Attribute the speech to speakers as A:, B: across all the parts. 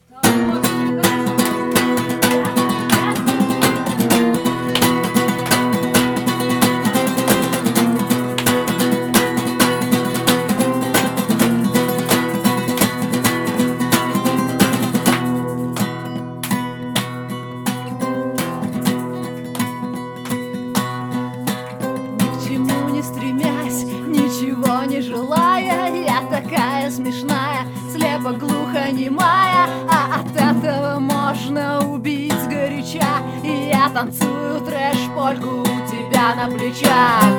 A: Стремясь, ничего не желая, я такая смешная, слепо глухонемая, а от этого можно убить сгоряча. И я танцую трэш-польку у тебя на плечах.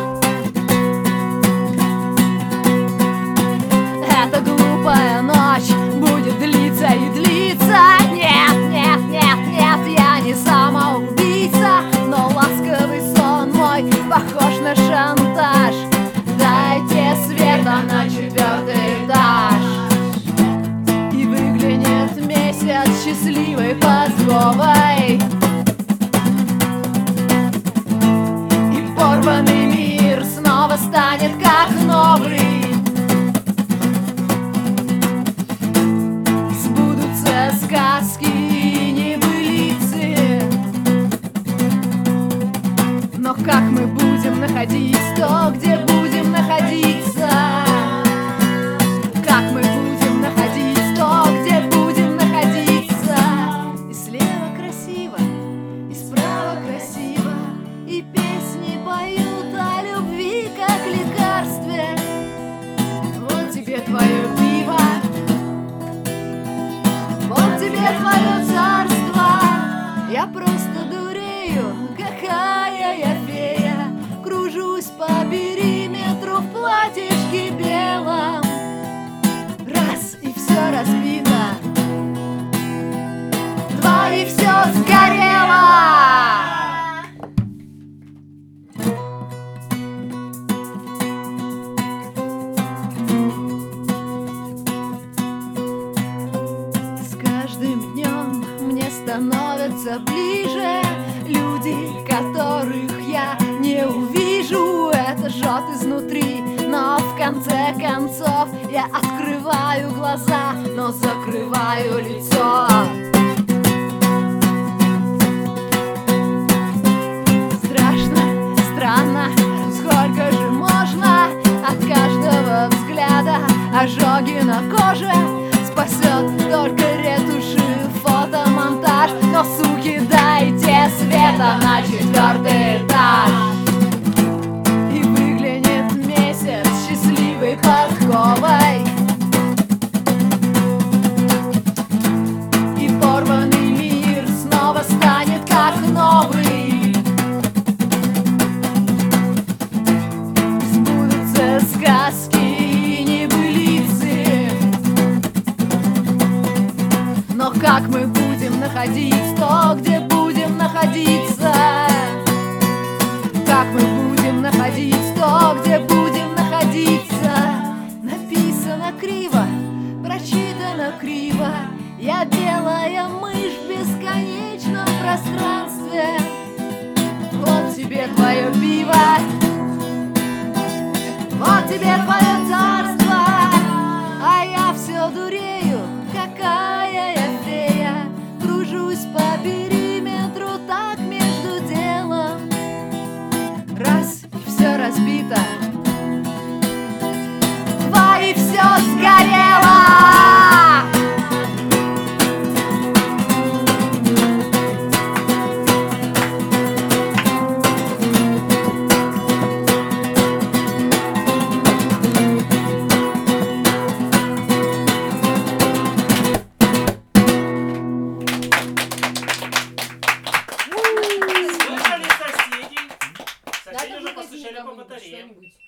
A: Эта глупая ночь будет длиться и длиться. Нет, нет, нет, нет, я не самоубийца, но ласковый сон мой похож на шантаж. Дайте света на 4-й этаж, и выглянет месяц счастливой подковой, и порванный мир снова станет как новый. Сбудутся сказки и небылицы. Но как мы будем находить то, где будем находиться? Как мы будем находить то, где будем находиться? И слева красиво, и справа красиво, и песни поют о любви как лекарстве. Вот тебе твое пиво, вот тебе твое царство. Я просто дурею, какая я фея, кружусь по периметру в платьишке белом. Раз, и все разбито, два, и все сгорело. С каждым днем мне становятся ближе люди, которых я не увижу. Это жжет изнутри, но в конце концов я открываю глаза, но закрываю лицо. Страшно, странно, сколько же можно от каждого взгляда ожоги на коже. Спасет только ретушь и фотомонтаж. Но, суки, дайте света на 4-й этаж, и выглянет месяц счастливой подковой, и порванный мир снова станет как новый. Сбудутся сказки и небылицы. Но как мы будем находить то, где будем находиться? Как мы будем находить то, где будем находиться? Написано криво, прочитано криво. Я белая мышь в бесконечном пространстве. Вот тебе твое пиво, вот тебе твое царство. А я все дурею, какая я фея, кружусь по периметру так между делом. Раз, и все разбито, два, и все сгорело.
B: Соседи уже постучали по батарее.